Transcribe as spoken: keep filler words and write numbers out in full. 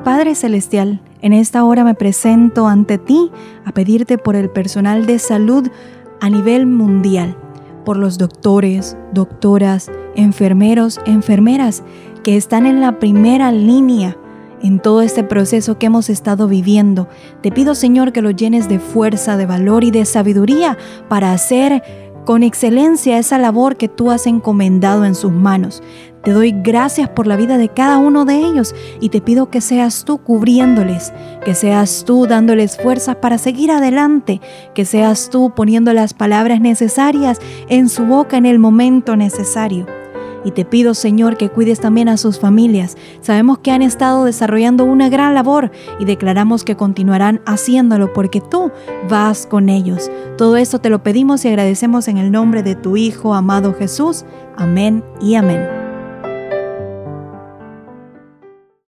Padre Celestial, en esta hora me presento ante ti a pedirte por el personal de salud a nivel mundial, por los doctores, doctoras, enfermeros, enfermeras que están en la primera línea en todo este proceso que hemos estado viviendo. Te pido, Señor, que los llenes de fuerza, de valor y de sabiduría para hacer con excelencia esa labor que tú has encomendado en sus manos. Te doy gracias por la vida de cada uno de ellos y te pido que seas tú cubriéndoles, que seas tú dándoles fuerzas para seguir adelante, que seas tú poniendo las palabras necesarias en su boca en el momento necesario. Y te pido, Señor, que cuides también a sus familias. Sabemos que han estado desarrollando una gran labor y declaramos que continuarán haciéndolo porque tú vas con ellos. Todo esto te lo pedimos y agradecemos en el nombre de tu Hijo amado Jesús. Amén y amén.